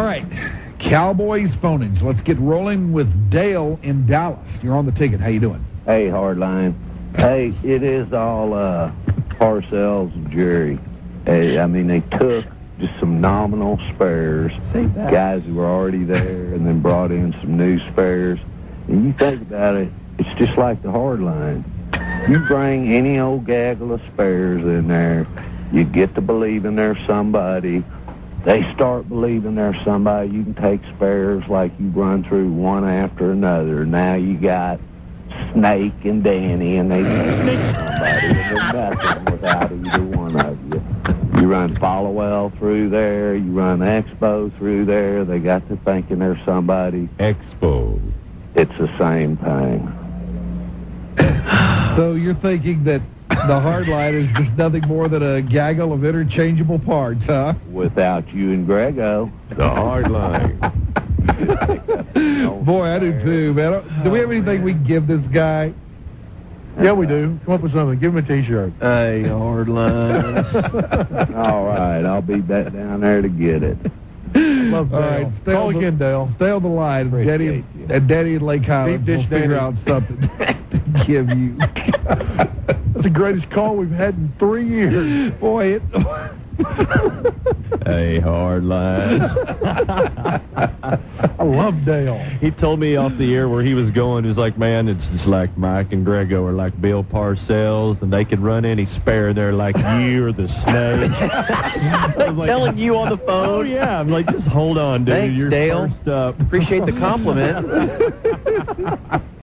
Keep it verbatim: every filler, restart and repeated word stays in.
right, Cowboys phone-ins. Let's get rolling with Dale in Dallas. You're on the ticket. How you doing? Hey, Hardline. Hey, it is all uh, Parcells and Jerry. Hey, I mean, they took just some nominal spares, guys who were already there, and then brought in some new spares. And you think about it, it's just like the Hardline. You bring any old gaggle of spares in there, you get to believing there's somebody. They start believing there's somebody. You can take spares like you run through one after another. Now you got Snake and Danny, and they snake somebody, and they're nothing without either one of you. You run Followell through there. You run Expo through there. They got to thinking there's somebody. Expo. It's the same thing. So you're thinking that the Hardline is just nothing more than a gaggle of interchangeable parts, huh? Without you and Grego. The Hardline. Boy, I do too, man. Do we have anything we can give this guy? Yeah, we do. Come up with something. Give him a T-shirt. Hey, Hardline. All right, I'll be back down there to get it. Love All Dale. right, stay Call on the, again, Dale. Stay on the line. Daddy, you. and Daddy and Lake Highlands Deep will dish figure Daddy. out something to give you. That's the greatest call we've had in three years. Boy, it... Hey, Hardline. I love Dale. He told me off the air where he was going. He was like, man, it's just like Mike and Grego are like Bill Parcells, and they can run any spare. They're like you or the Snake. I was like, Telling you on the phone. oh, yeah. I'm like, just hold on, dude. Thanks, You're Dale. first up. Appreciate the compliment.